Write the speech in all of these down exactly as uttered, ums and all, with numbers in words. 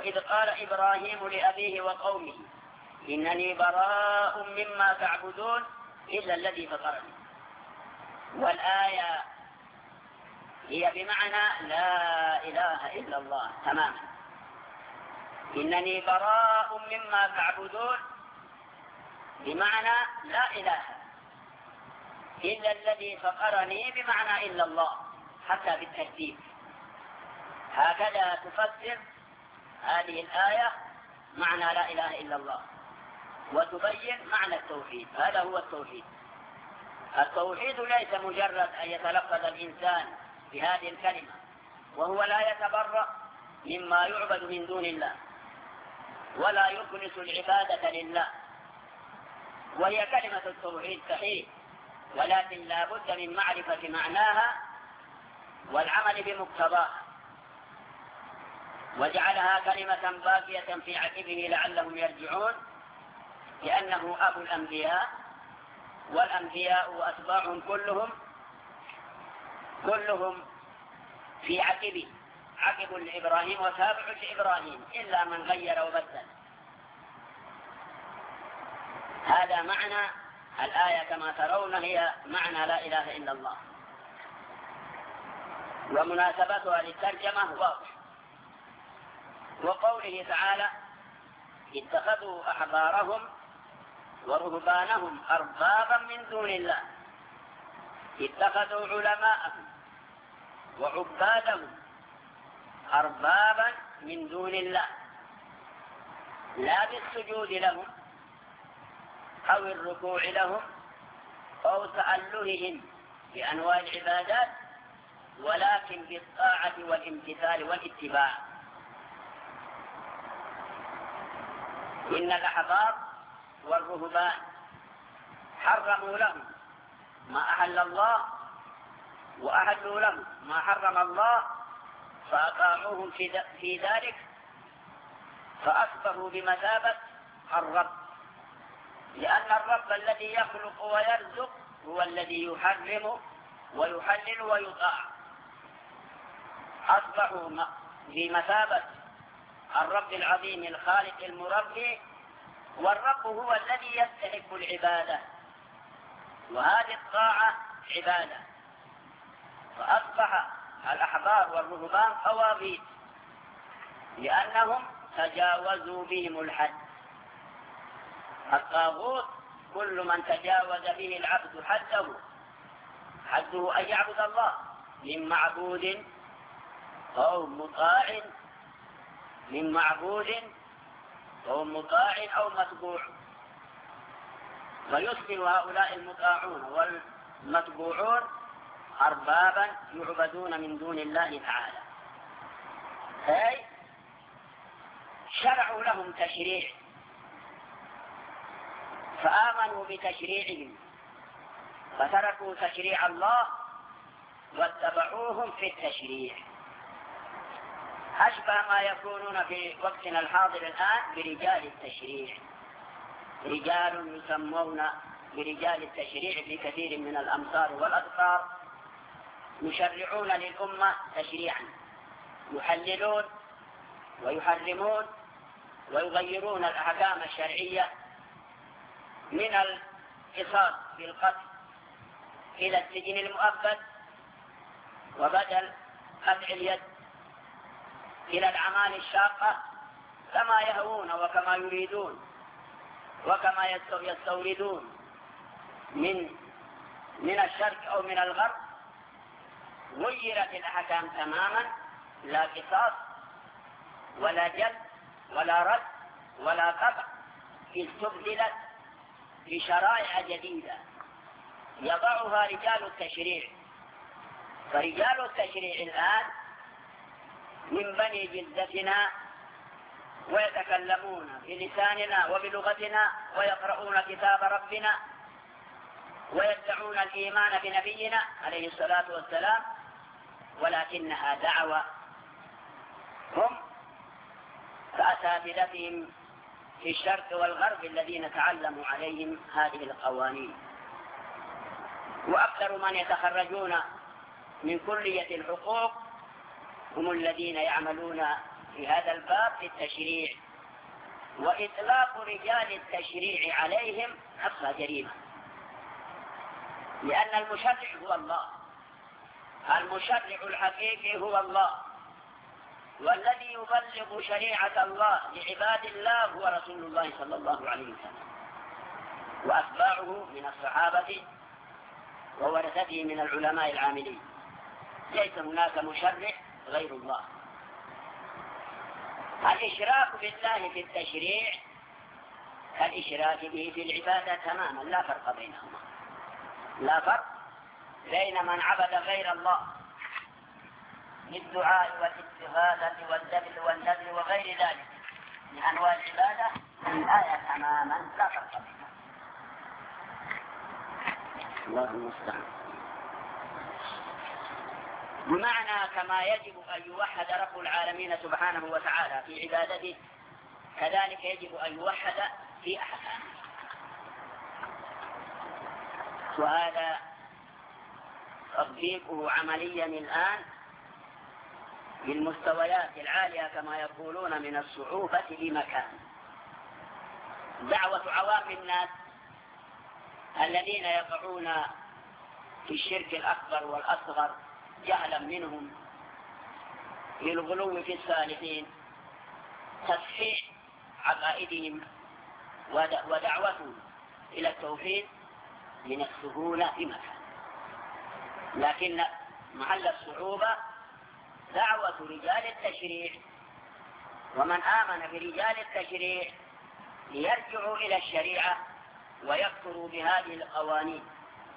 وإذ قال إبراهيم لأبيه وقومه إنني براء مما تعبدون إلا الذي فطرني. والآية هي بمعنى لا إله إلا الله تماما. إنني براء مما تعبدون بمعنى لا إله إلا الذي فطرني بمعنى إلا الله، حتى بالترتيب. هكذا تفسر هذه الآية معنى لا إله إلا الله، وتبين معنى التوحيد. هذا هو التوحيد. التوحيد ليس مجرد أن يتلفظ الإنسان بهذه الكلمة وهو لا يتبرأ مما يعبد من دون الله ولا يخلص العبادة لله، وهي كلمة التوحيد صحيح، ولكن لا بد من معرفة معناها والعمل بمقتضاها، وجعلها كلمة باقية في عقبه لعلهم يرجعون، لأنه أبو الأنبياء، والأنبياء وأتباعهم كلهم كلهم في عقبه، عقب لإبراهيم وتابع لإبراهيم إلا من غير وبدل. هذا معنى الآية كما ترون، هي معنى لا إله إلا الله، ومناسبتها للترجمة واضح. وقوله تعالى اتخذوا أحبارهم ورهبانهم أربابا من دون الله، اتخذوا علماءهم وعبادهم أربابا من دون الله، لا بالسجود لهم أو الركوع لهم أو تألههم بأنواع العبادات، ولكن بالطاعة والامتثال والاتباع. إن الأحبار والرهبان حرموا لهم ما أحل الله وأحلوا لهم ما حرم الله، فأطاعوهم في ذلك فأصبحوا بمثابة الرب، لأن الرب الذي يخلق ويرزق هو الذي يحرم ويحلل ويطاع. أصبحوا بمثابة الرب العظيم الخالق المربي، والرب هو الذي يستحق العبادة، وهذه الطاعة عبادة. فأصبح الأحبار والرهبان طواغيت لأنهم تجاوزوا بهم الحد. الطاغوت كل من تجاوز به العبد حده، حده أن يعبد الله من معبود أو مطاع، من معبود أو مطاع أو متبوع، فيصبح هؤلاء المطاعون والمتبوعون أربابا يعبدون من دون الله تعالى. أي شرعوا لهم تشريع فآمنوا بتشريعهم، فتركوا تشريع الله واتبعوهم في التشريع. أشبه ما يكونون في وقتنا الحاضر الآن برجال التشريع، رجال يسمون برجال التشريع في كثير من الأمصار والأقطار، يشرعون للأمة تشريعا، يحللون ويحرمون ويغيرون الأحكام الشرعية من القصاص بالقتل إلى السجن المؤبد، وبدل قطع اليد إلى الأعمال الشاقة كما يهوون وكما يريدون وكما يستوردون من من الشرق أو من الغرب. غيرت الأحكام تماما، لا قصاص ولا جلد ولا رد ولا قطع، استبدلت بشرائع جديدة يضعها رجال التشريع. فرجال التشريع الآن من بني جلدتنا، ويتكلمون بلساننا وبلغتنا، ويقرؤون كتاب ربنا، ويدعون الإيمان بنبينا عليه الصلاة والسلام، ولكنها دعوة. هم كأساتذتهم في الشرق والغرب الذين تعلموا عليهم هذه القوانين. وأكثر من يتخرجون من كلية الحقوق هم الذين يعملون في هذا الباب في التشريع، وإطلاق رجال التشريع عليهم أصلا جريمة، لأن المشرع هو الله، المشرع الحقيقي هو الله، والذي يبلغ شريعة الله لعباد الله هو رسول الله صلى الله عليه وسلم وأتباعه من الصحابة وورثته من العلماء العاملين. ليس هناك مشرع غير الله. الإشراك بالله في التشريع كالإشراك به في العبادة تماما، لا فرق بينهما، لا فرق بين من عبد غير الله بالدعاء والاستغاثة والذبح والنذر وغير ذلك من أنواع العبادة في الآية تماما، لا فرق بينهما. الله المستعان. بمعنى كما يجب أن يوحد رب العالمين سبحانه وتعالى في عبادته، كذلك يجب أن يوحد في أحكامه. وهذا تطبيقه عمليا الآن بالمستويات العالية كما يقولون من الصعوبة بمكان. دعوة عوام الناس الذين يقعون في الشرك الأكبر والأصغر جهلا منهم للغلو في الصالحين، تصحيح عقائدهم ودعوتهم إلى التوحيد من السهولة بمكان، لكن محل الصعوبة دعوة رجال التشريع، ومن آمن برجال التشريع ليرجعوا إلى الشريعة ويكفروا بهذه القوانين.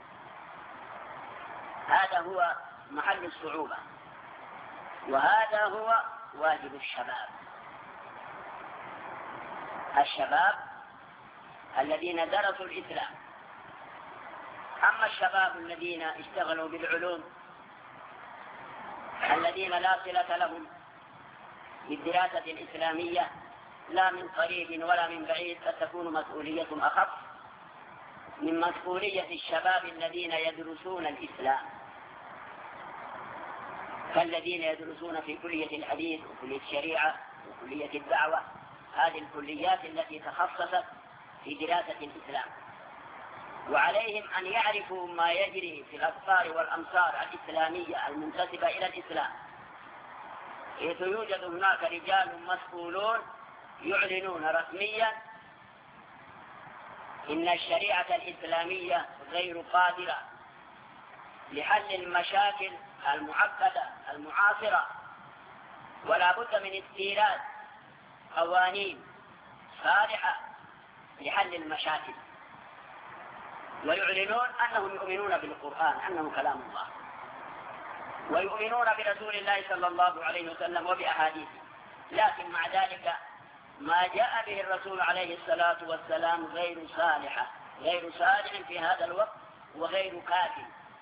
هذا هو محل الصعوبة، وهذا هو واجب الشباب. الشباب الذين درسوا الإسلام. أما الشباب الذين اشتغلوا بالعلوم الذين لا صلة لهم بالدراسة الإسلامية لا من قريب ولا من بعيد، فتكون مسؤولية أخف من مسؤولية الشباب الذين يدرسون الإسلام، كالذين يدرسون في كلية الحديث وكلية الشريعة وكلية الدعوة، هذه الكليات التي تخصصت في دراسة الإسلام. وعليهم أن يعرفوا ما يجري في الأقطار والأمصار الإسلامية المنتسبة إلى الإسلام، حيث يوجد هناك رجال مسؤولون يعلنون رسميا إن الشريعة الإسلامية غير قادرة لحل المشاكل المعقدة المعاصرة، ولا بد من استيراد قوانين صالحة لحل المشاكل، ويعلنون أنهم يؤمنون بالقرآن أنه كلام الله، ويؤمنون برسول الله صلى الله عليه وسلم وبأحاديثه، لكن مع ذلك ما جاء به الرسول عليه الصلاة والسلام غير صالحة غير صالح في هذا الوقت وغير كافٍ.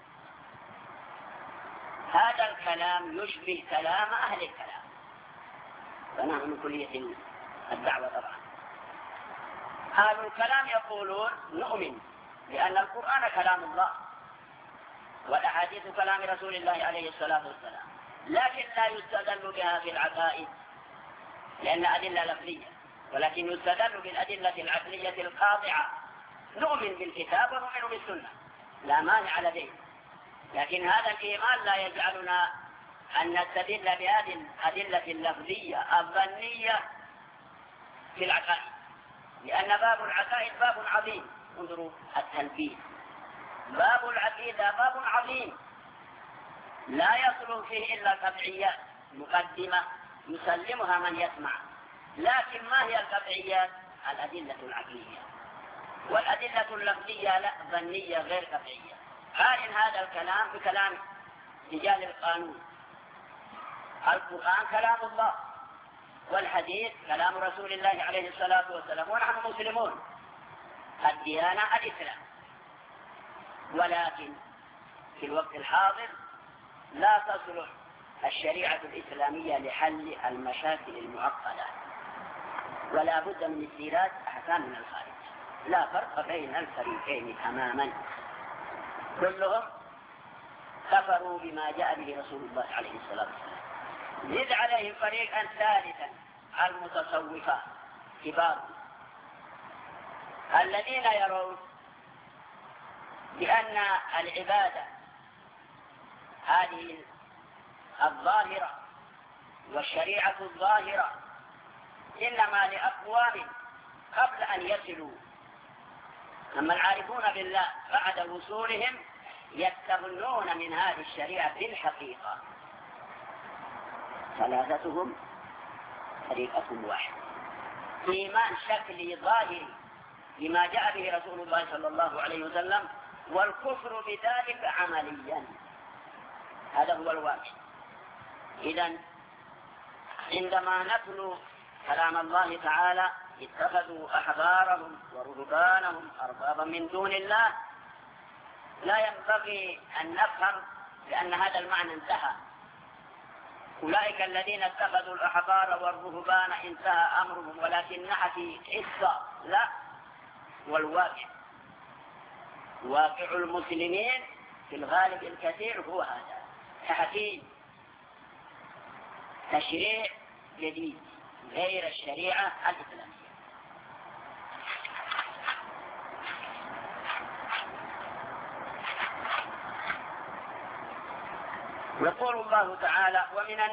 هذا الكلام يشبه كلام أهل الكلام، فنحن من كلية الدعوة طبعا. أهل الكلام يقولون نؤمن لأن القرآن كلام الله والأحاديث كلام رسول الله عليه الصلاة والسلام، لكن لا يستدل بها في العقائد لأن أدلة لفظية، ولكن يستدل بالأدلة العقلية القاطعة. نؤمن بالكتاب ونؤمن بالسنة، لا مانع لديه، لكن هذا الإيمان لا يجعلنا أن نستدل بهذه الأدلة اللفظية الظنية في العقائد، لأن باب العقائد باب عظيم. انظروا التنبيه، باب العقيدة باب عظيم لا يصل فيه إلا القطعيات، مقدمة يسلمها من يسمع. لكن ما هي القطعيات؟ الأدلة العقلية، والأدلة اللفظية لا، ظنية غير قطعية. قارن هذا الكلام بكلام رجال القانون. القرآن كلام الله، والحديث كلام رسول الله عليه الصلاة والسلام، ونحن مسلمون، الديانة الإسلام. ولكن في الوقت الحاضر لا تصلح الشريعة الإسلامية لحل المشاكل المعقدة، ولا بد من استيراد أحكام من الخارج. لا فرق بين الفريقين تماما، كلهم كفروا بما جاء به رسول الله عليه الصلاة والسلام، زد عليهم فريقا ثالثا المتصوفة كبار الذين يرون بأن العبادة هذه الظاهرة والشريعة الظاهرة إنما لأقوام قبل أن يصلوا، أما العارفون بالله بعد وصولهم يستغنون من هذه الشريعة في الحقيقة. ثلاثتهم طريقة واحدة، إيمان شكلي ظاهري بما جاء به رسول الله صلى الله عليه وسلم، والكفر بذلك عمليا. هذا هو الواجب. إذن عندما نتلو كلام الله تعالى اتخذوا أحبارهم ورهبانهم أربابا من دون الله، لا ينبغي أن نفهم لأن هذا المعنى انتهى. أولئك الذين اتخذوا الأحبار والرهبان انتهى أمرهم، ولكن نحكي حصة لا، والواقع واقع المسلمين في الغالب الكثير هو هذا، تحكيم تشريع جديد غير الشريعة الإسلامية. يقول الله تعالى: ومن